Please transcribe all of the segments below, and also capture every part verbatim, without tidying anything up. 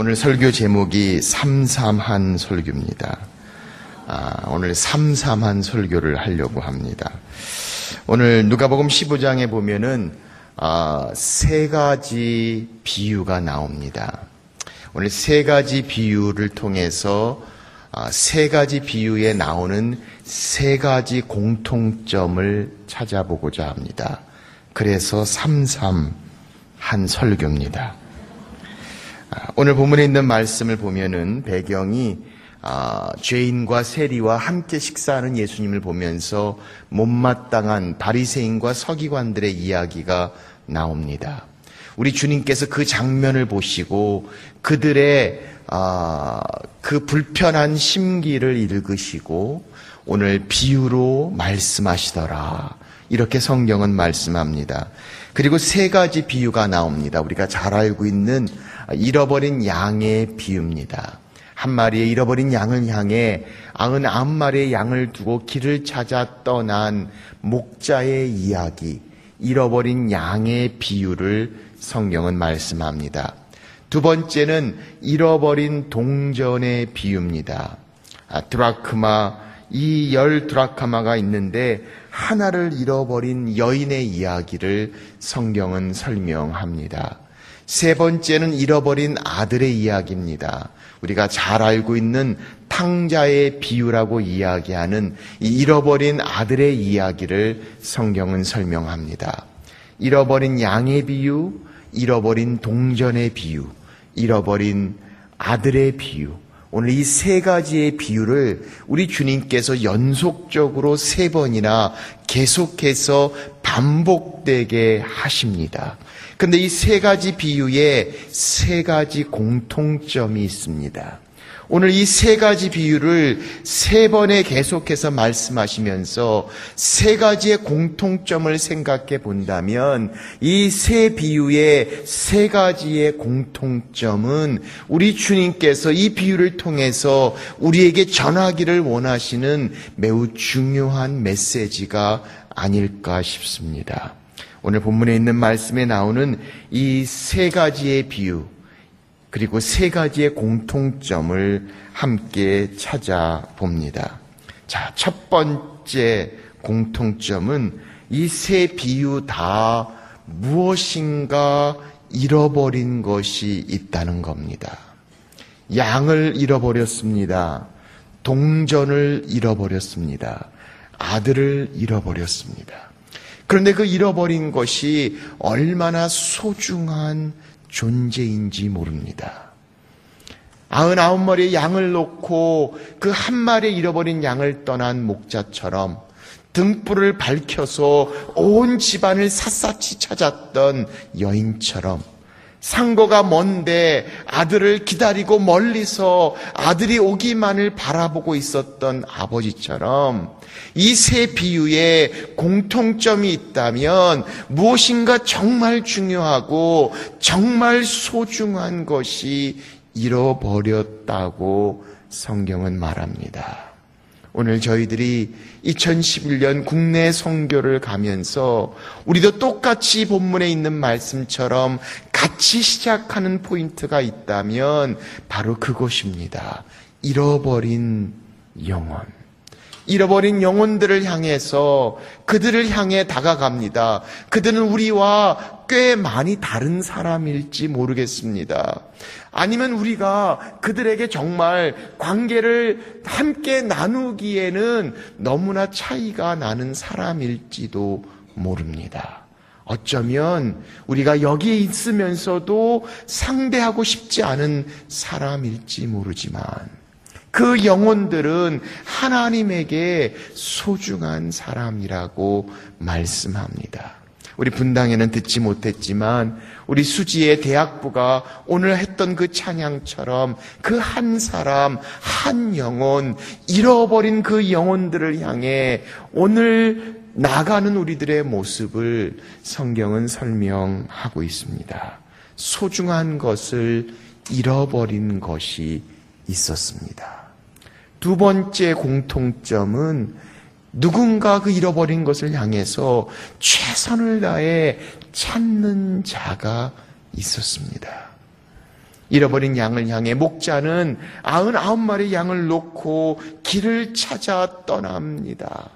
오늘 설교 제목이 삼삼한 설교입니다. 아, 오늘 삼삼한 설교를 하려고 합니다. 오늘 누가복음 십오 장에 보면은 아, 세 가지 비유가 나옵니다. 오늘 세 가지 비유를 통해서 아, 세 가지 비유에 나오는 세 가지 공통점을 찾아보고자 합니다. 그래서 삼삼한 설교입니다. 오늘 본문에 있는 말씀을 보면은 배경이 아, 죄인과 세리와 함께 식사하는 예수님을 보면서 못마땅한 바리새인과 서기관들의 이야기가 나옵니다. 우리 주님께서 그 장면을 보시고 그들의 아, 그 불편한 심기를 읽으시고 오늘 비유로 말씀하시더라. 이렇게 성경은 말씀합니다. 그리고 세 가지 비유가 나옵니다. 우리가 잘 알고 있는 잃어버린 양의 비유입니다. 한 마리의 잃어버린 양을 향해 아흔아홉 마리의 양을 두고 길을 찾아 떠난 목자의 이야기, 잃어버린 양의 비유를 성경은 말씀합니다. 두 번째는 잃어버린 동전의 비유입니다. 아, 드라크마, 이 열 드라크마가 있는데 하나를 잃어버린 여인의 이야기를 성경은 설명합니다. 세 번째는 잃어버린 아들의 이야기입니다. 우리가 잘 알고 있는 탕자의 비유라고 이야기하는 이 잃어버린 아들의 이야기를 성경은 설명합니다. 잃어버린 양의 비유, 잃어버린 동전의 비유, 잃어버린 아들의 비유. 오늘 이 세 가지의 비유를 우리 주님께서 연속적으로 세 번이나 계속해서 반복되게 하십니다. 그런데 이 세 가지 비유에 세 가지 공통점이 있습니다. 오늘 이 세 가지 비유를 세 번에 계속해서 말씀하시면서 세 가지의 공통점을 생각해 본다면 이 세 비유의 세 가지의 공통점은 우리 주님께서 이 비유를 통해서 우리에게 전하기를 원하시는 매우 중요한 메시지가 아닐까 싶습니다. 오늘 본문에 있는 말씀에 나오는 이 세 가지의 비유 그리고 세 가지의 공통점을 함께 찾아봅니다. 자, 첫 번째 공통점은 이 세 비유 다 무엇인가 잃어버린 것이 있다는 겁니다. 양을 잃어버렸습니다. 동전을 잃어버렸습니다. 아들을 잃어버렸습니다. 그런데 그 잃어버린 것이 얼마나 소중한 존재인지 모릅니다. 아흔아홉 마리의 양을 놓고 그 한 마리의 잃어버린 양을 떠난 목자처럼 등불을 밝혀서 온 집안을 샅샅이 찾았던 여인처럼 상거가 먼데 아들을 기다리고 멀리서 아들이 오기만을 바라보고 있었던 아버지처럼 이 세 비유에 공통점이 있다면 무엇인가 정말 중요하고 정말 소중한 것이 잃어버렸다고 성경은 말합니다. 오늘 저희들이 이천십일 년 국내 선교를 가면서 우리도 똑같이 본문에 있는 말씀처럼 같이 시작하는 포인트가 있다면 바로 그것입니다. 잃어버린 영혼. 잃어버린 영혼들을 향해서 그들을 향해 다가갑니다. 그들은 우리와 꽤 많이 다른 사람일지 모르겠습니다. 아니면 우리가 그들에게 정말 관계를 함께 나누기에는 너무나 차이가 나는 사람일지도 모릅니다. 어쩌면 우리가 여기에 있으면서도 상대하고 싶지 않은 사람일지 모르지만 그 영혼들은 하나님에게 소중한 사람이라고 말씀합니다. 우리 분당에는 듣지 못했지만 우리 수지의 대학부가 오늘 했던 그 찬양처럼 그 한 사람, 한 영혼, 잃어버린 그 영혼들을 향해 오늘 나가는 우리들의 모습을 성경은 설명하고 있습니다. 소중한 것을 잃어버린 것이 있었습니다. 두 번째 공통점은 누군가 그 잃어버린 것을 향해서 최선을 다해 찾는 자가 있었습니다. 잃어버린 양을 향해 목자는 아흔아홉 마리 양을 놓고 길을 찾아 떠납니다.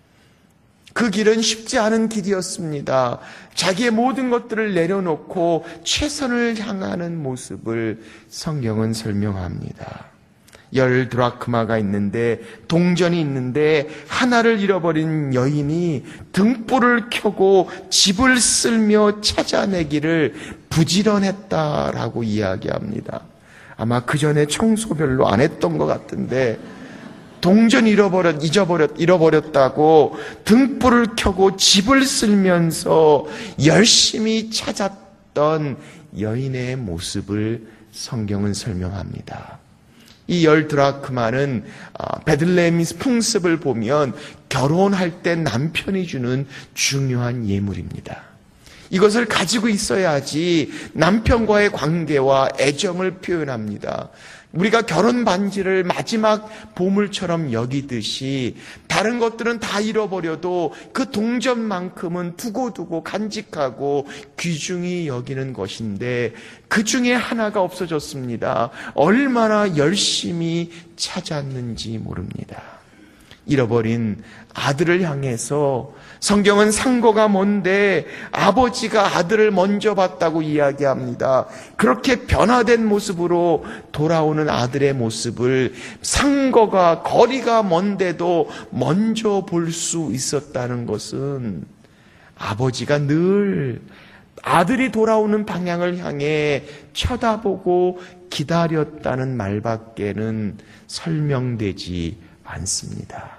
그 길은 쉽지 않은 길이었습니다. 자기의 모든 것들을 내려놓고 최선을 향하는 모습을 성경은 설명합니다. 열 드라크마가 있는데, 동전이 있는데 하나를 잃어버린 여인이 등불을 켜고 집을 쓸며 찾아내기를 부지런했다라고 이야기합니다. 아마 그 전에 청소 별로 안 했던 것 같은데, 동전 잃어버렸, 잊어버렸, 잃어버렸다고 등불을 켜고 집을 쓸면서 열심히 찾았던 여인의 모습을 성경은 설명합니다. 이 열 드라크마는 베들레헴 풍습을 보면 결혼할 때 남편이 주는 중요한 예물입니다. 이것을 가지고 있어야지 남편과의 관계와 애정을 표현합니다. 우리가 결혼 반지를 마지막 보물처럼 여기듯이 다른 것들은 다 잃어버려도 그 동전만큼은 두고두고 간직하고 귀중히 여기는 것인데, 그 중에 하나가 없어졌습니다. 얼마나 열심히 찾았는지 모릅니다. 잃어버린 아들을 향해서 성경은 상고가 뭔데 아버지가 아들을 먼저 봤다고 이야기합니다. 그렇게 변화된 모습으로 돌아오는 아들의 모습을 상고가 거리가 먼데도 먼저 볼 수 있었다는 것은 아버지가 늘 아들이 돌아오는 방향을 향해 쳐다보고 기다렸다는 말밖에는 설명되지 않습니다.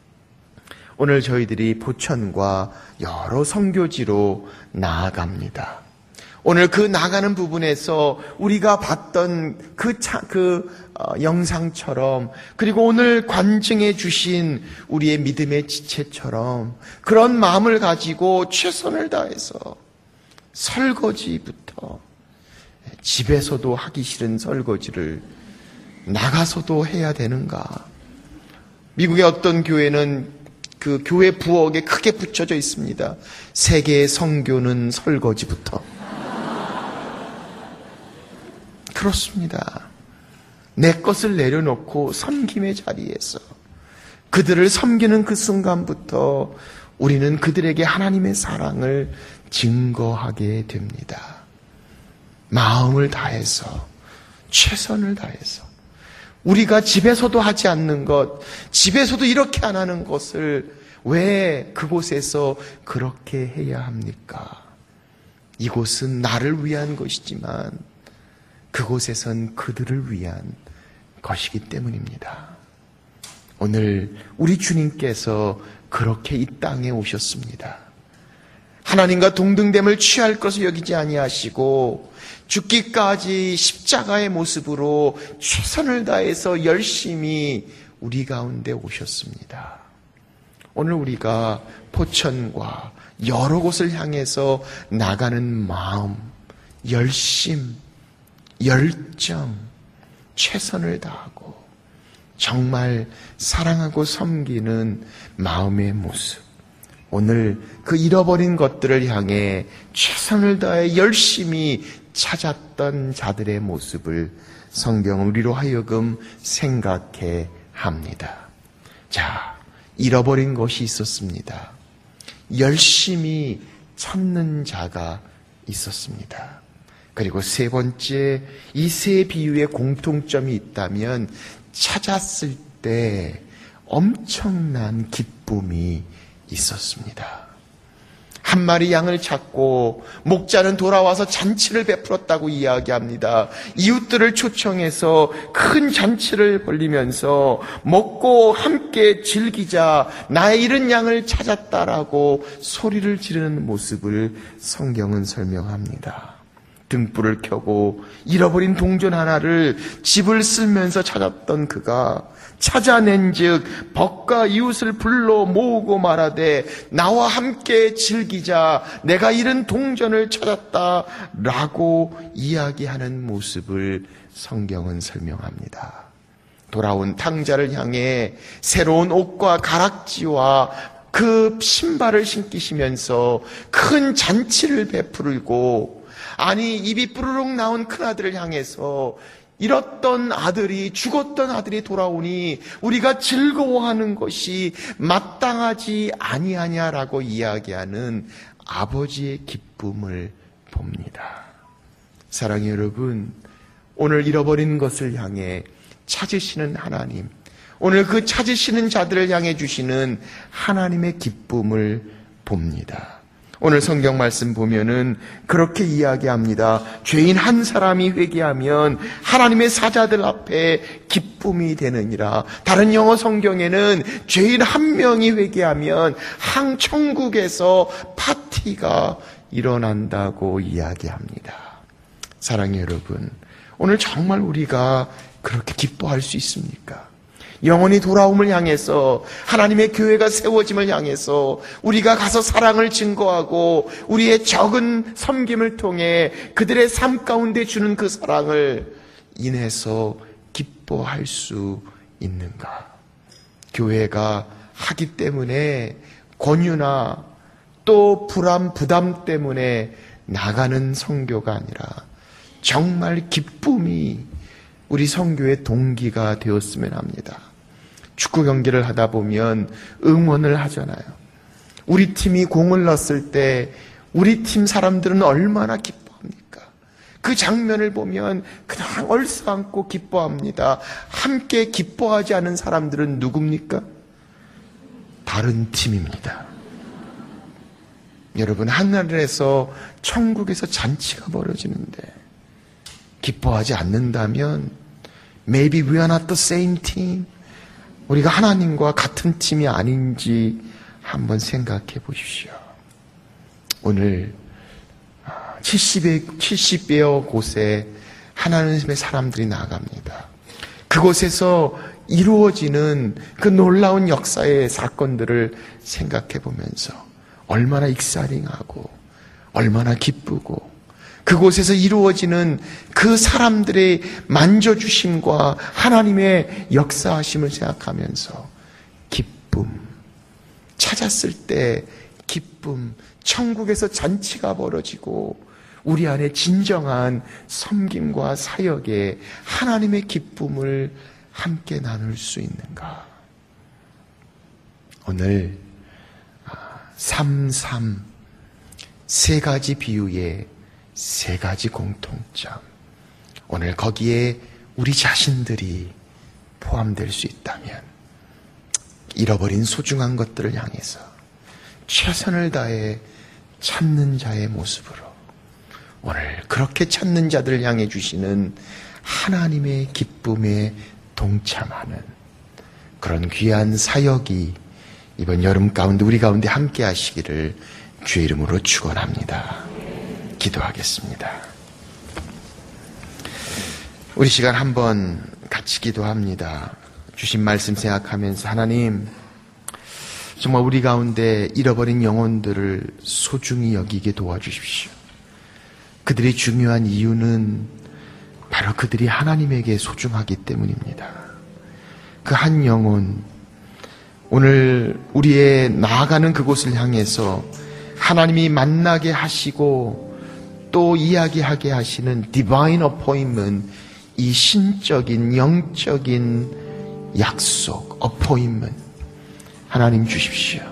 오늘 저희들이 포천과 여러 선교지로 나아갑니다. 오늘 그 나가는 부분에서 우리가 봤던 그, 차, 그 어, 영상처럼, 그리고 오늘 관증해 주신 우리의 믿음의 지체처럼 그런 마음을 가지고 최선을 다해서 설거지부터, 집에서도 하기 싫은 설거지를 나가서도 해야 되는가? 미국의 어떤 교회는 그 교회 부엌에 크게 붙여져 있습니다. 세계의 선교는 설거지부터. 그렇습니다. 내 것을 내려놓고 섬김의 자리에서 그들을 섬기는 그 순간부터 우리는 그들에게 하나님의 사랑을 증거하게 됩니다. 마음을 다해서, 최선을 다해서. 우리가 집에서도 하지 않는 것, 집에서도 이렇게 안 하는 것을 왜 그곳에서 그렇게 해야 합니까? 이곳은 나를 위한 것이지만 그곳에선 그들을 위한 것이기 때문입니다. 오늘 우리 주님께서 그렇게 이 땅에 오셨습니다. 하나님과 동등됨을 취할 것을 여기지 아니하시고 죽기까지 십자가의 모습으로 최선을 다해서 열심히 우리 가운데 오셨습니다. 오늘 우리가 포천과 여러 곳을 향해서 나가는 마음, 열심, 열정, 최선을 다하고 정말 사랑하고 섬기는 마음의 모습, 오늘 그 잃어버린 것들을 향해 최선을 다해 열심히 찾았던 자들의 모습을 성경은 우리로 하여금 생각해 합니다. 자, 잃어버린 것이 있었습니다. 열심히 찾는 자가 있었습니다. 그리고 세 번째, 이 세 비유의 공통점이 있다면 찾았을 때 엄청난 기쁨이 있었습니다. 한 마리 양을 찾고 목자는 돌아와서 잔치를 베풀었다고 이야기합니다. 이웃들을 초청해서 큰 잔치를 벌리면서 먹고 함께 즐기자, 나의 잃은 양을 찾았다라고 소리를 지르는 모습을 성경은 설명합니다. 등불을 켜고 잃어버린 동전 하나를 집을 쓸면서 찾았던 그가 찾아낸즉 벗과 이웃을 불러 모으고 말하되 나와 함께 즐기자, 내가 잃은 동전을 찾았다라고 이야기하는 모습을 성경은 설명합니다. 돌아온 탕자를 향해 새로운 옷과 가락지와 그 신발을 신기시면서 큰 잔치를 베풀고 아니 입이 뿌르륵 나온 큰아들을 향해서 잃었던 아들이, 죽었던 아들이 돌아오니 우리가 즐거워하는 것이 마땅하지 아니하냐라고 이야기하는 아버지의 기쁨을 봅니다. 사랑의 여러분, 오늘 잃어버린 것을 향해 찾으시는 하나님, 오늘 그 찾으시는 자들을 향해 주시는 하나님의 기쁨을 봅니다. 오늘 성경 말씀 보면은 그렇게 이야기합니다. 죄인 한 사람이 회개하면 하나님의 사자들 앞에 기쁨이 되느니라. 다른 영어 성경에는 죄인 한 명이 회개하면 항 천국에서 파티가 일어난다고 이야기합니다. 사랑의 여러분, 오늘 정말 우리가 그렇게 기뻐할 수 있습니까? 영원히 돌아옴을 향해서, 하나님의 교회가 세워짐을 향해서 우리가 가서 사랑을 증거하고 우리의 적은 섬김을 통해 그들의 삶 가운데 주는 그 사랑을 인해서 기뻐할 수 있는가? 교회가 하기 때문에 권유나 또 불안, 부담 때문에 나가는 선교가 아니라 정말 기쁨이 우리 선교의 동기가 되었으면 합니다. 축구 경기를 하다 보면 응원을 하잖아요. 우리 팀이 공을 넣었을 때 우리 팀 사람들은 얼마나 기뻐합니까? 그 장면을 보면 그냥 얼싸안고 기뻐합니다. 함께 기뻐하지 않은 사람들은 누굽니까? 다른 팀입니다. 여러분, 하늘에서 천국에서 잔치가 벌어지는데 기뻐하지 않는다면 Maybe we are not the same team. 우리가 하나님과 같은 팀이 아닌지 한번 생각해 보십시오. 오늘 칠십 여여 곳에 하나님의 사람들이 나갑니다. 그곳에서 이루어지는 그 놀라운 역사의 사건들을 생각해 보면서 얼마나 익사링하고 얼마나 기쁘고 그곳에서 이루어지는 그 사람들의 만져주심과 하나님의 역사하심을 생각하면서 기쁨, 찾았을 때 기쁨, 천국에서 잔치가 벌어지고 우리 안에 진정한 섬김과 사역에 하나님의 기쁨을 함께 나눌 수 있는가? 오늘 삼, 삼, 세 가지 비유의 세 가지 공통점, 오늘 거기에 우리 자신들이 포함될 수 있다면 잃어버린 소중한 것들을 향해서 최선을 다해 찾는 자의 모습으로 오늘 그렇게 찾는 자들을 향해 주시는 하나님의 기쁨에 동참하는 그런 귀한 사역이 이번 여름 가운데 우리 가운데 함께 하시기를 주의 이름으로 축원합니다. 기도하겠습니다. 우리 시간 한번 같이 기도합니다. 주신 말씀 생각하면서 하나님, 정말 우리 가운데 잃어버린 영혼들을 소중히 여기게 도와주십시오. 그들이 중요한 이유는 바로 그들이 하나님에게 소중하기 때문입니다. 그 한 영혼, 오늘 우리의 나아가는 그곳을 향해서 하나님이 만나게 하시고 또 이야기하게 하시는 디바인 어포인먼트, 이 신적인 영적인 약속, 어포인먼트 하나님 주십시오.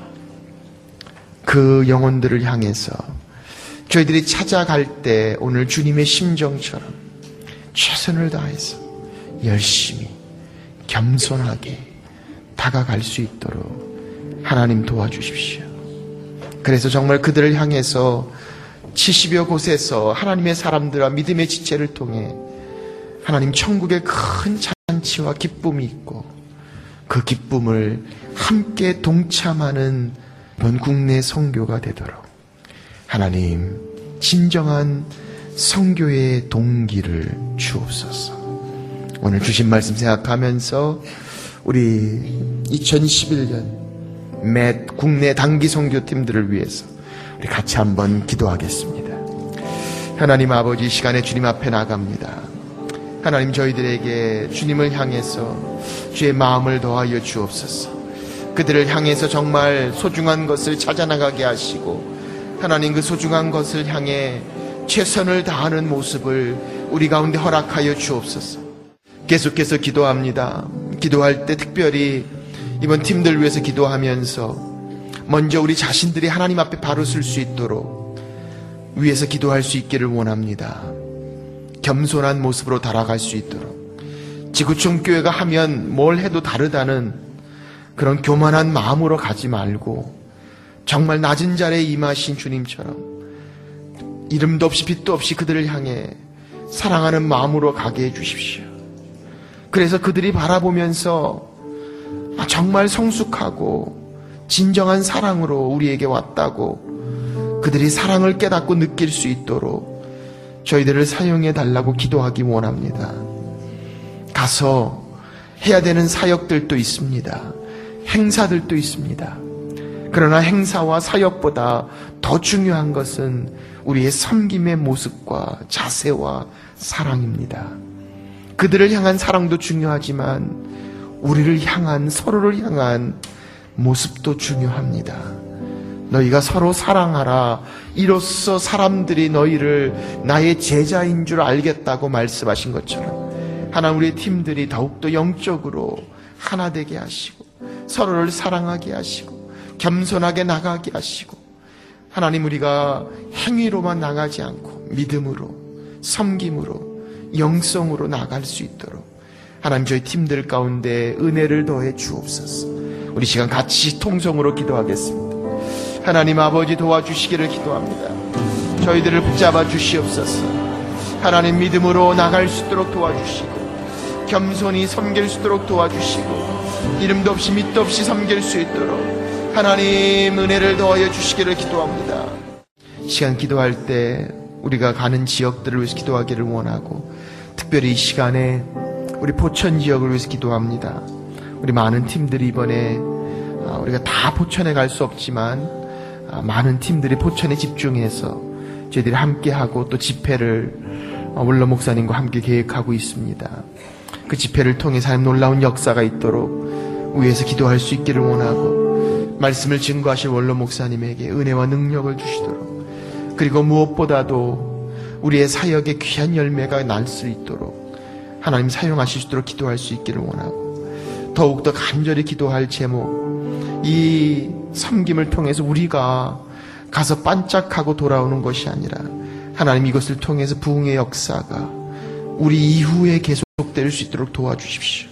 그 영혼들을 향해서 저희들이 찾아갈 때 오늘 주님의 심정처럼 최선을 다해서 열심히 겸손하게 다가갈 수 있도록 하나님 도와주십시오. 그래서 정말 그들을 향해서 칠십여 곳에서 하나님의 사람들과 믿음의 지체를 통해 하나님 천국의 큰 잔치와 기쁨이 있고 그 기쁨을 함께 동참하는 이번 국내 선교가 되도록 하나님 진정한 선교의 동기를 주옵소서. 오늘 주신 말씀 생각하면서 우리 이천십일 년 매 국내 단기 선교팀들을 위해서 우리 같이 한번 기도하겠습니다. 하나님 아버지, 이 시간에 주님 앞에 나갑니다. 하나님, 저희들에게 주님을 향해서 주의 마음을 더하여 주옵소서. 그들을 향해서 정말 소중한 것을 찾아나가게 하시고 하나님, 그 소중한 것을 향해 최선을 다하는 모습을 우리 가운데 허락하여 주옵소서. 계속해서 기도합니다. 기도할 때 특별히 이번 팀들 위해서 기도하면서 먼저 우리 자신들이 하나님 앞에 바로 설 수 있도록 위해서 기도할 수 있기를 원합니다. 겸손한 모습으로 달아갈 수 있도록, 지구촌 교회가 하면 뭘 해도 다르다는 그런 교만한 마음으로 가지 말고 정말 낮은 자리에 임하신 주님처럼 이름도 없이 빛도 없이 그들을 향해 사랑하는 마음으로 가게 해주십시오. 그래서 그들이 바라보면서 정말 성숙하고 진정한 사랑으로 우리에게 왔다고 그들이 사랑을 깨닫고 느낄 수 있도록 저희들을 사용해 달라고 기도하기 원합니다. 가서 해야 되는 사역들도 있습니다. 행사들도 있습니다. 그러나 행사와 사역보다 더 중요한 것은 우리의 섬김의 모습과 자세와 사랑입니다. 그들을 향한 사랑도 중요하지만 우리를 향한, 서로를 향한 모습도 중요합니다. 너희가 서로 사랑하라. 이로써 사람들이 너희를 나의 제자인 줄 알겠다고 말씀하신 것처럼 하나님, 우리의 팀들이 더욱더 영적으로 하나 되게 하시고 서로를 사랑하게 하시고 겸손하게 나가게 하시고, 하나님, 우리가 행위로만 나가지 않고 믿음으로, 섬김으로, 영성으로 나갈 수 있도록 하나님, 저희 팀들 가운데 은혜를 더해 주옵소서. 우리 시간 같이 통성으로 기도하겠습니다. 하나님 아버지, 도와주시기를 기도합니다. 저희들을 붙잡아 주시옵소서. 하나님, 믿음으로 나갈 수 있도록 도와주시고 겸손히 섬길 수 있도록 도와주시고 이름도 없이 밑도 없이 섬길 수 있도록 하나님 은혜를 더하여 주시기를 기도합니다. 시간 기도할 때 우리가 가는 지역들을 위해서 기도하기를 원하고, 특별히 이 시간에 우리 포천 지역을 위해서 기도합니다. 우리 많은 팀들이 이번에 우리가 다 포천에 갈 수 없지만 많은 팀들이 포천에 집중해서 저희들이 함께하고 또 집회를 원로 목사님과 함께 계획하고 있습니다. 그 집회를 통해 하나님 놀라운 역사가 있도록 위에서 기도할 수 있기를 원하고, 말씀을 증거하실 원로 목사님에게 은혜와 능력을 주시도록, 그리고 무엇보다도 우리의 사역의 귀한 열매가 날 수 있도록 하나님 사용하실 수 있도록 기도할 수 있기를 원하고, 더욱더 간절히 기도할 제목, 이 섬김을 통해서 우리가 가서 반짝하고 돌아오는 것이 아니라 하나님, 이것을 통해서 부흥의 역사가 우리 이후에 계속될 수 있도록 도와주십시오.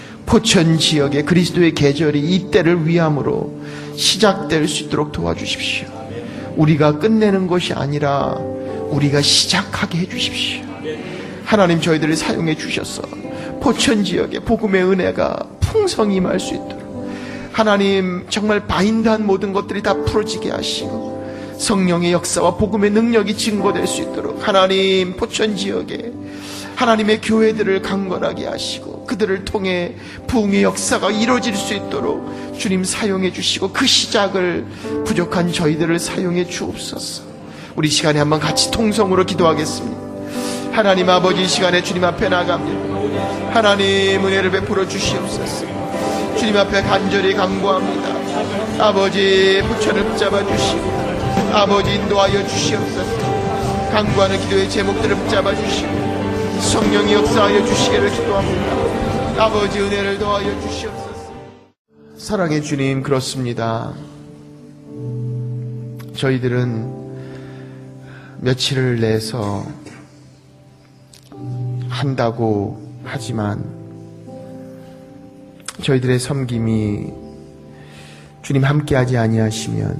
포천 지역의 그리스도의 계절이 이 때를 위함으로 시작될 수 있도록 도와주십시오. 우리가 끝내는 것이 아니라 우리가 시작하게 해주십시오. 하나님, 저희들을 사용해 주셔서 포천 지역에 복음의 은혜가 풍성히 임할 수 있도록 하나님, 정말 바인드한 모든 것들이 다 풀어지게 하시고 성령의 역사와 복음의 능력이 증거될 수 있도록 하나님, 포천 지역에 하나님의 교회들을 강건하게 하시고 그들을 통해 부흥의 역사가 이루어질 수 있도록 주님 사용해 주시고, 그 시작을 부족한 저희들을 사용해 주옵소서. 우리 시간에 한번 같이 통성으로 기도하겠습니다. 하나님 아버지, 이 시간에 주님 앞에 나갑니다. 하나님, 은혜를 베풀어 주시옵소서. 주님 앞에 간절히 간구합니다. 아버지, 포천을 붙잡아 주시고 아버지, 인도하여 주시옵소서. 간구하는 기도의 제목들을 붙잡아 주시고 성령이 역사하여 주시기를 기도합니다. 아버지, 은혜를 더하여 주시옵소서. 사랑의 주님, 그렇습니다. 저희들은 며칠을 내서 한다고 하지만 저희들의 섬김이 주님 함께하지 아니하시면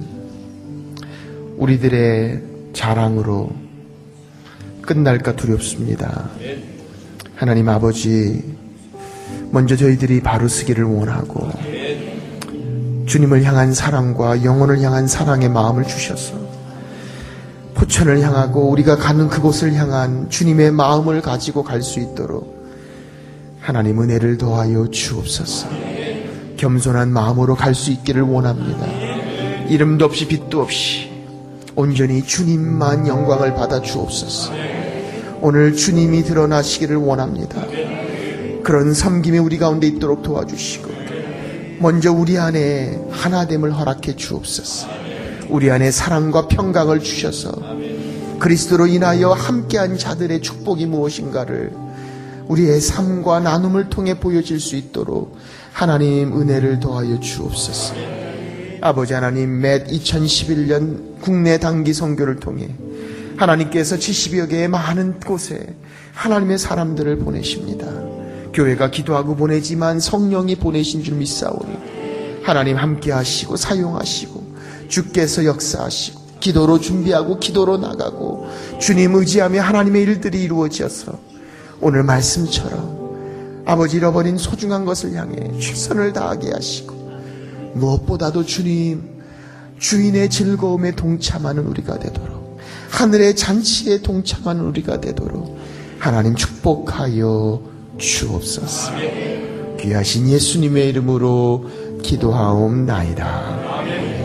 우리들의 자랑으로 끝날까 두렵습니다. 하나님 아버지, 먼저 저희들이 바로 서기를 원하고 주님을 향한 사랑과 영혼을 향한 사랑의 마음을 주셔서 포천을 향하고 우리가 가는 그곳을 향한 주님의 마음을 가지고 갈 수 있도록 하나님 은혜를 더하여 주옵소서. 겸손한 마음으로 갈 수 있기를 원합니다. 이름도 없이 빛도 없이 온전히 주님만 영광을 받아 주옵소서. 오늘 주님이 드러나시기를 원합니다. 그런 섬김이 우리 가운데 있도록 도와주시고, 먼저 우리 안에 하나됨을 허락해 주옵소서. 우리 안에 사랑과 평강을 주셔서 그리스도로 인하여 함께한 자들의 축복이 무엇인가를 우리의 삶과 나눔을 통해 보여질 수 있도록 하나님 은혜를 더하여 주옵소서. 아버지 하나님, 매 이천십일 년 국내 단기 선교를 통해 하나님께서 칠십여 개의 많은 곳에 하나님의 사람들을 보내십니다. 교회가 기도하고 보내지만 성령이 보내신 줄 믿사오니 하나님 함께 하시고 사용하시고 주께서 역사하시고 기도로 준비하고 기도로 나가고 주님 의지하며 하나님의 일들이 이루어져서 오늘 말씀처럼 아버지 잃어버린 소중한 것을 향해 최선을 다하게 하시고 무엇보다도 주님 주인의 즐거움에 동참하는 우리가 되도록 하늘의 잔치에 동참하는 우리가 되도록 하나님 축복하여 주옵소서. 귀하신 예수님의 이름으로 기도하옵나이다.